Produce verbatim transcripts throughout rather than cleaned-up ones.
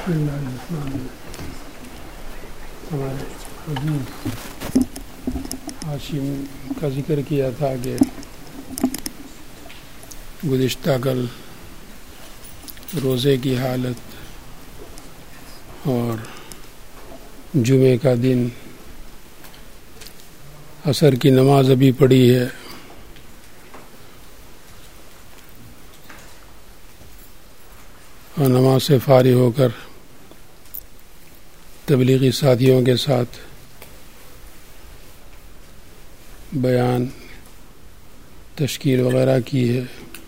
بسم اللہ الرحمن الرحیم. ہمارے عزیز ہاشم کا ذکر کیا تھا کہ گزشتہ کل روزے کی حالت اور جمعے کا دن عصر کی نماز ابھی پڑھی ہے، اور نماز سے فارغ ہو کر تبلیغی ساتھیوں کے ساتھ بیان تشکیل وغیرہ کی ہے.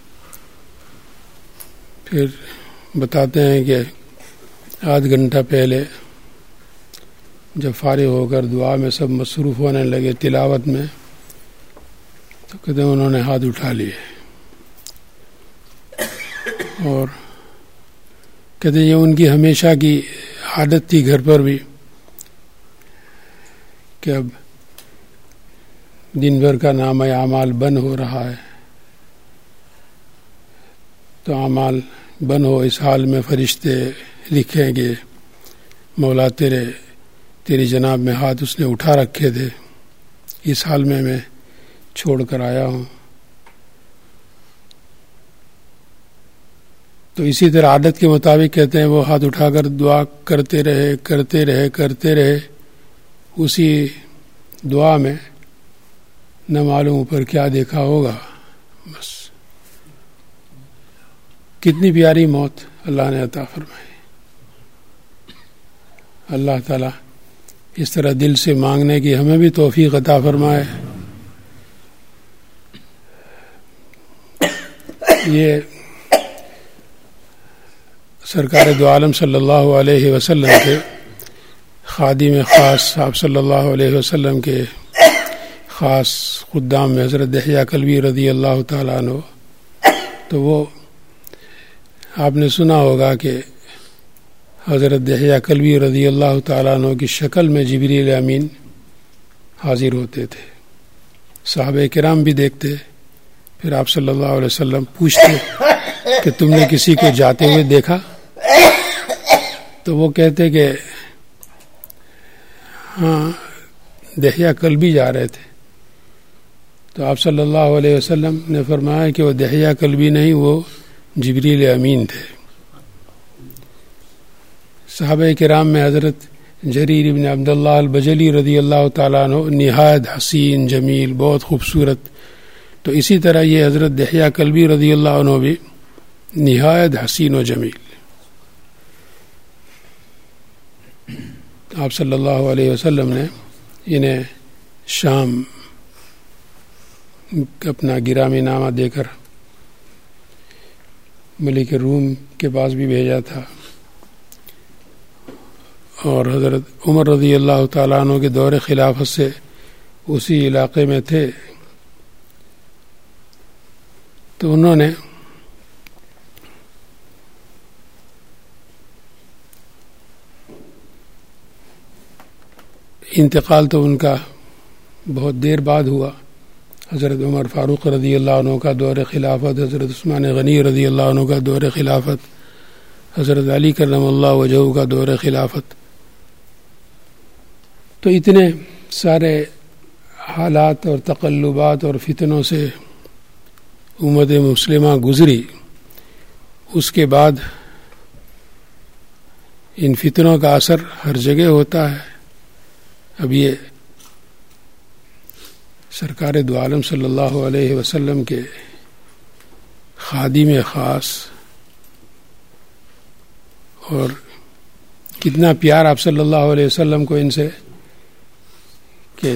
پھر بتاتے ہیں کہ آدھ گھنٹہ پہلے جب فارغ ہو کر دعا میں سب مصروف ہونے لگے تلاوت میں، تو کہتے ہیں انہوں نے ہاتھ اٹھا لیے اور کہتے ہیں یہ ان کی ہمیشہ کی عادت تھی گھر پر بھی کہ اب دن بھر کا نامہ اعمال بند ہو رہا ہے، تو اعمال بند ہو، اس حال میں فرشتے لکھیں کہ مولا تیرے تیری جناب میں ہاتھ اس نے اٹھا رکھے تھے، اس حال میں میں چھوڑ کر آیا ہوں. تو اسی طرح عادت کے مطابق کہتے ہیں وہ ہاتھ اٹھا کر دعا کرتے رہے کرتے رہے کرتے رہے اسی دعا میں نہ معلوم اوپر کیا دیکھا ہوگا. بس کتنی پیاری موت اللہ نے عطا فرمائی. اللہ تعالیٰ اس طرح دل سے مانگنے کی ہمیں بھی توفیق عطا فرمائے. یہ سرکار دو عالم صلی اللہ علیہ وسلم کے خادم خاص آپ صلی اللہ علیہ وسلم کے خاص خدام میں حضرت دحیہ کلبی رضی اللہ تعالیٰ عنہ. تو وہ آپ نے سنا ہوگا کہ حضرت دحیہ کلبی رضی اللہ تعالیٰ عنہ کی شکل میں جبریل امین حاضر ہوتے تھے، صحابہ کرام بھی دیکھتے. پھر آپ صلی اللہ علیہ وسلم پوچھتے کہ تم نے کسی کو جاتے ہوئے دیکھا؟ تو وہ کہتے کہ ہاں دحیہ کلبی جا رہے تھے. تو آپ صلی اللہ علیہ وسلم نے فرمایا کہ وہ دحیہ کلبی نہیں، وہ جبریل امین تھے. صحابہ کرام میں حضرت جریر ابن عبداللہ البجلی رضی اللہ تعالیٰ عنہ نہایت حسین جمیل، بہت خوبصورت. تو اسی طرح یہ حضرت دحیہ کلبی رضی اللہ عنہ بھی نہایت حسین و جمیل. آپ صلی اللہ علیہ وسلم نے انہیں شام اپنا گرامی نامہ دے کر ملک روم کے پاس بھی بھیجا تھا، اور حضرت عمر رضی اللہ تعالیٰ عنہ کے دور خلافت سے اسی علاقے میں تھے. تو انہوں نے انتقال تو ان کا بہت دیر بعد ہوا. حضرت عمر فاروق رضی اللہ عنہ کا دور خلافت، حضرت عثمان غنی رضی اللہ عنہ کا دور خلافت، حضرت علی کرم اللہ وجہہ کا دور خلافت. تو اتنے سارے حالات اور تقلبات اور فتنوں سے امت مسلمہ گزری. اس کے بعد ان فتنوں کا اثر ہر جگہ ہوتا ہے. اب یہ سرکار دو عالم صلی اللہ علیہ وسلم کے خادم خاص، اور کتنا پیار آپ صلی اللہ علیہ وسلم کو ان سے کہ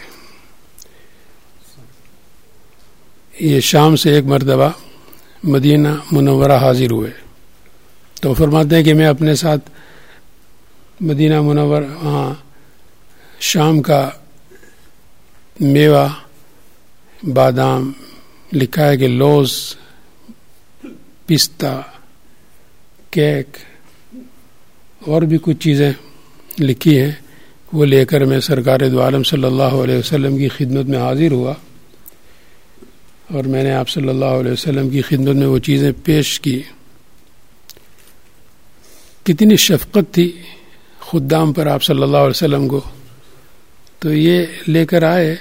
یہ شام سے ایک مرتبہ مدینہ منورہ حاضر ہوئے. تو فرماتے ہیں کہ میں اپنے ساتھ مدینہ منورہ ہاں شام کا میوہ، بادام، لکھا ہے کہ لوز، پستہ، کیک اور بھی کچھ چیزیں لکھی ہیں، وہ لے کر میں سرکار دو عالم صلی اللہ علیہ وسلم کی خدمت میں حاضر ہوا. اور میں نے آپ صلی اللہ علیہ وسلم کی خدمت میں وہ چیزیں پیش کی. کتنی شفقت تھی خدام پر آپ صلی اللہ علیہ وسلم کو. تو یہ لے کر آئے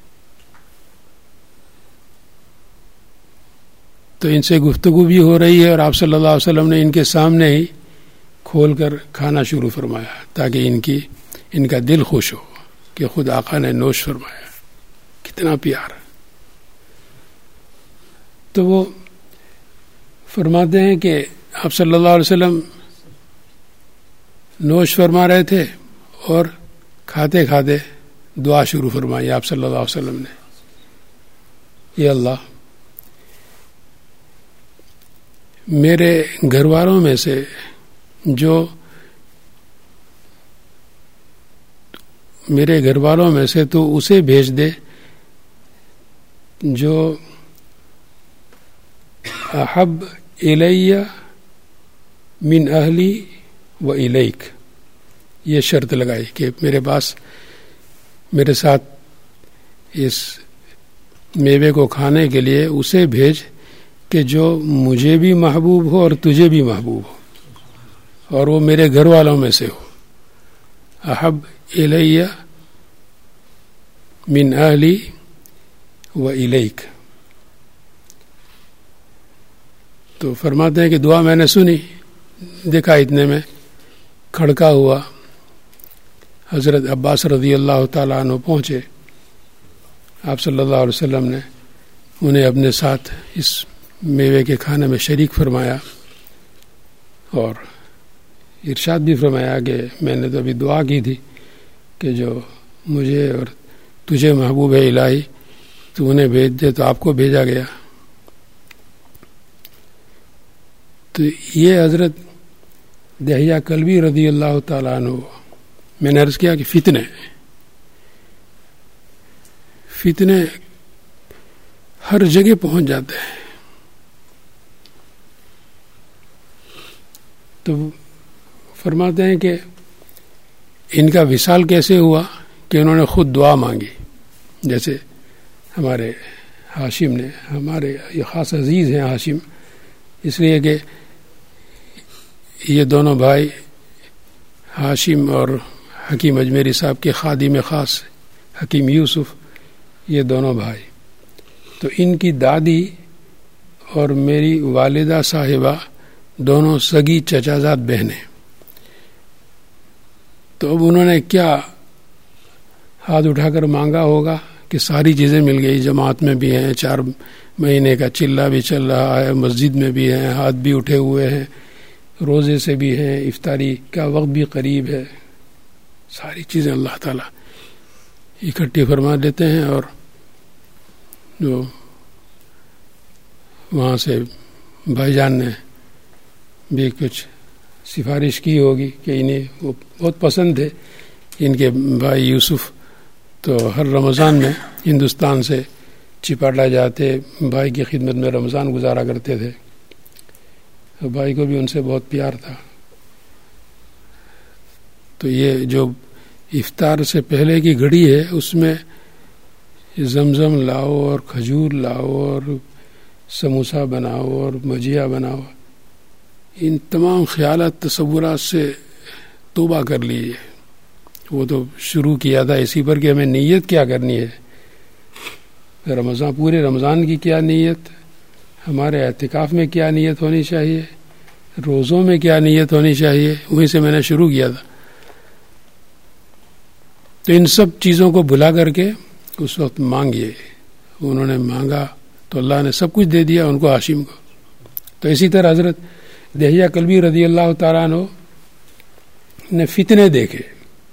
تو ان سے گفتگو بھی ہو رہی ہے اور آپ صلی اللہ علیہ وسلم نے ان کے سامنے ہی کھول کر کھانا شروع فرمایا تاکہ ان کی ان کا دل خوش ہو کہ خود آقا نے نوش فرمایا. کتنا پیار. تو وہ فرماتے ہیں کہ آپ صلی اللہ علیہ وسلم نوش فرما رہے تھے اور کھاتے کھاتے دعا شروع فرمائی آپ صلی اللہ علیہ وسلم نے. یہ اللہ میرے گھر والوں میں سے جو میرے گھر والوں میں سے تو اسے بھیج دے جو احب الیہ من اہلی و الیک. یہ شرط لگائی کہ میرے پاس میرے ساتھ اس میوے کو کھانے کے لیے اسے بھیج کہ جو مجھے بھی محبوب ہو اور تجھے بھی محبوب ہو اور وہ میرے گھر والوں میں سے ہو. احب الیہ من اہلی و الیک. تو فرماتے ہیں کہ دعا میں نے سنی. دیکھا اتنے میں کھڑکا ہوا. حضرت عباس رضی اللہ تعالیٰ عنہ پہنچے. آپ صلی اللہ علیہ وسلم نے انہیں اپنے ساتھ اس میوے کے کھانے میں شریک فرمایا اور ارشاد بھی فرمایا کہ میں نے تو ابھی دعا کی تھی کہ جو مجھے اور تجھے محبوب ہے الہی تو انہیں بھیج دے. تو آپ کو بھیجا گیا. تو یہ حضرت دحیہ کلبی رضی اللہ تعالیٰ عنہ میں نے عرض کیا کہ فتنے فتنے ہر جگہ پہنچ جاتے ہیں. تو فرماتے ہیں کہ ان کا وصال کیسے ہوا کہ انہوں نے خود دعا مانگی. جیسے ہمارے ہاشم نے, ہمارے یہ خاص عزیز ہیں ہاشم اس لیے کہ یہ دونوں بھائی ہاشم اور حکیم اجمیری صاحب کے خادم خاص حکیم یوسف, یہ دونوں بھائی. تو ان کی دادی اور میری والدہ صاحبہ دونوں سگی چچازاد بہنیں. تو اب انہوں نے کیا ہاتھ اٹھا کر مانگا ہوگا کہ ساری چیزیں مل گئی. جماعت میں بھی ہیں, چار مہینے کا چلہ بھی چل رہا ہے, مسجد میں بھی ہیں, ہاتھ بھی اٹھے ہوئے ہیں, روزے سے بھی ہیں, افطاری کا وقت بھی قریب ہے. ساری چیزیں اللہ تعالیٰ اکٹھی فرما دیتے ہیں. اور جو وہاں سے بھائی جان نے بھی کچھ سفارش کی ہوگی کہ انہیں وہ بہت پسند تھے ان کے بھائی یوسف. تو ہر رمضان میں ہندوستان سے چپاٹا جاتے, بھائی کی خدمت میں رمضان گزارا کرتے تھے. بھائی کو بھی ان سے بہت پیار تھا. تو یہ جو افطار سے پہلے کی گھڑی ہے اس میں زمزم لاؤ اور کھجور لاؤ اور سموسا بناؤ اور مجیا بناؤ, ان تمام خیالات تصورات سے توبہ کر لیجیے. وہ تو شروع کیا تھا اسی پر کہ ہمیں نیت کیا کرنی ہے. رمضان پورے رمضان کی کیا نیت, ہمارے اعتکاف میں کیا نیت ہونی چاہیے, روزوں میں کیا نیت ہونی چاہیے, وہیں سے میں نے شروع کیا تھا. تو ان سب چیزوں کو بھلا کر کے اس وقت مانگیے. انہوں نے مانگا تو اللہ نے سب کچھ دے دیا ان کو, ہاشم کو. تو اسی طرح حضرت دحیہ کلبی رضی اللہ تعالیٰ عنہ نے فتنے دیکھے.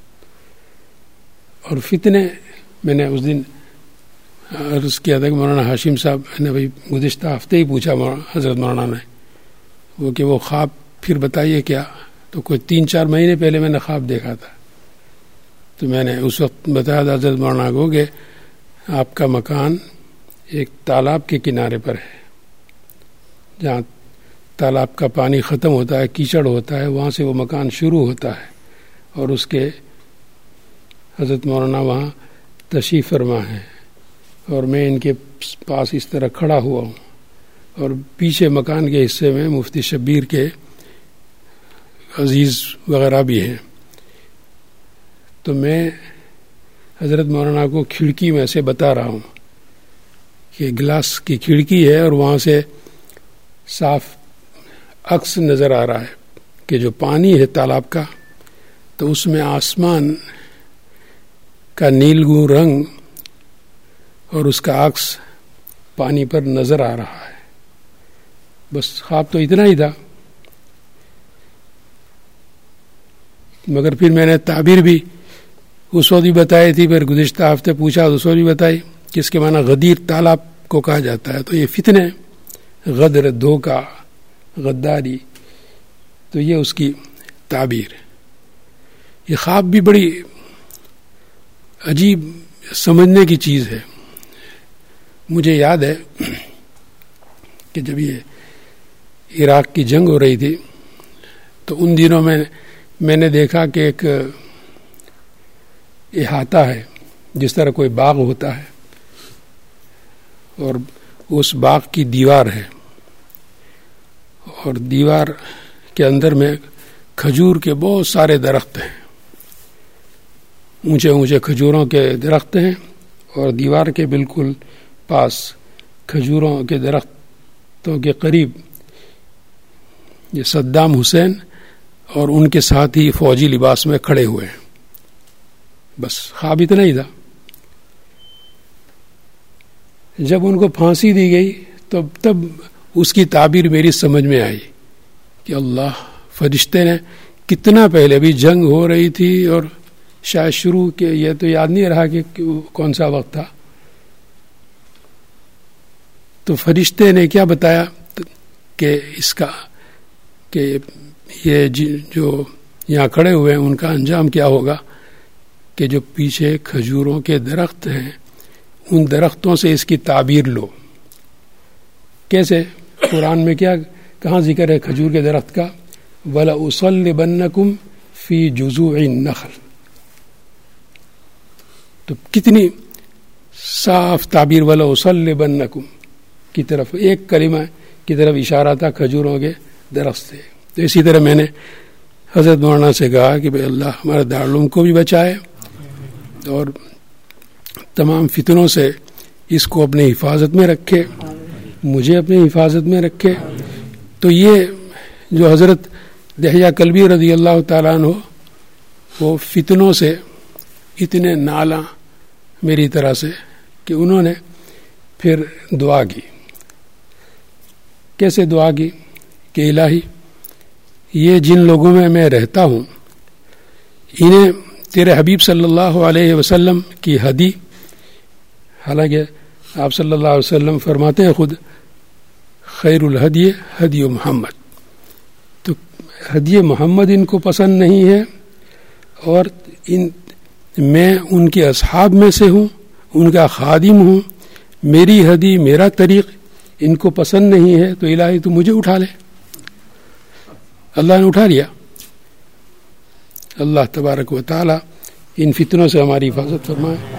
اور فتنے میں نے اس دن عرض کیا تھا کہ مولانا ہاشم صاحب نے بھائی گزشتہ ہفتے ہی پوچھا حضرت مولانا نے وہ کہ وہ خواب پھر بتائیے کیا. تو کوئی تین چار مہینے پہلے میں نے خواب دیکھا تھا. تو میں نے اس وقت بتایا تھا حضرت مولانا کو کہ آپ کا مکان ایک تالاب کے کنارے پر ہے, جہاں تالاب کا پانی ختم ہوتا ہے, کیچڑ ہوتا ہے, وہاں سے وہ مکان شروع ہوتا ہے. اور اس کے حضرت مولانا وہاں تشریف فرما ہے اور میں ان کے پاس اس طرح کھڑا ہوا ہوں. اور پیچھے مکان کے حصے میں مفتی شبیر کے عزیز وغیرہ بھی ہیں، تو میں حضرت مولانا کو کھڑکی میں سے بتا رہا ہوں کہ گلاس کی کھڑکی ہے اور وہاں سے صاف عکس نظر آ رہا ہے کہ جو پانی ہے تالاب کا، تو اس میں آسمان کا نیلگوں رنگ اور اس کا عکس پانی پر نظر آ رہا ہے. بس خواب تو اتنا ہی تھا، مگر پھر میں نے تعبیر بھی اس وقت بھی بتائی تھی، پھر گزشتہ ہفتے پوچھا تو اس وقت بھی بتائی کہ اس کے معنی غدیر تالاب کو کہا جاتا ہے. تو یہ فتنے، غدر، دھوکہ، غداری، تو یہ اس کی تعبیر. یہ خواب بھی بڑی عجیب سمجھنے کی چیز ہے. مجھے یاد ہے کہ جب یہ عراق کی جنگ ہو رہی تھی تو ان دنوں میں میں نے دیکھا کہ ایک احاطہ ہے، جس طرح کوئی باغ ہوتا ہے اور اس باغ کی دیوار ہے، اور دیوار کے اندر میں کھجور کے بہت سارے درخت ہیں، اونچے اونچے کھجوروں کے درخت ہیں، اور دیوار کے بالکل پاس کھجوروں کے درختوں کے قریب یہ صدام حسین اور ان کے ساتھ ہی فوجی لباس میں کھڑے ہوئے ہیں. بس خواب اتنا ہی تھا. جب ان کو پھانسی دی گئی تو تب اس کی تعبیر میری سمجھ میں آئی کہ اللہ، فرشتے نے کتنا پہلے بھی جنگ ہو رہی تھی اور شاید شروع کے، یہ تو یاد نہیں رہا کہ کون سا وقت تھا، تو فرشتے نے کیا بتایا کہ اس کا کہ یہ جو یہاں کھڑے ہوئے ہیں ان کا انجام کیا ہوگا، کہ جو پیچھے کھجوروں کے درخت ہیں ان درختوں سے اس کی تعبیر لو. کیسے؟ قرآن میں کیا کہاں ذکر ہے کھجور کے درخت کا؟ وَلَأُصَلِّبَنَّكُمْ فِي جُذُوعِ النَّخْلِ. تو کتنی صاف تعبیر وَلَأُصَلِّبَنَّكُمْ کی طرف، ایک کلمہ کی طرف اشارہ تھا کھجوروں کے درخت سے. تو اسی طرح میں نے حضرت مولانا سے کہا کہ بھئی اللہ ہمارے دارالعلوم کو بھی بچائے اور تمام فتنوں سے اس کو اپنے حفاظت میں رکھے، مجھے اپنی حفاظت میں رکھے. تو یہ جو حضرت دحیہ کلبی رضی اللہ تعالیٰ عنہ، وہ فتنوں سے اتنے نالاں میری طرح سے کہ انہوں نے پھر دعا کی. کیسے دعا کی کہ الہی، یہ جن لوگوں میں میں رہتا ہوں انہیں تیرے حبیب صلی اللہ علیہ وسلم کی ہدی، حالانکہ آپ صلی اللہ علیہ وسلم فرماتے ہیں خود خیر الہدی ہدی محمد، تو ہدی محمد ان کو پسند نہیں ہے، اور ان میں ان کے اصحاب میں سے ہوں، ان کا خادم ہوں، میری ہدی، میرا طریق ان کو پسند نہیں ہے، تو الہی تو مجھے اٹھا لے. اللہ نے اٹھا لیا. اللہ تبارک و تعالی ان فتنوں سے ہماری حفاظت فرمائے.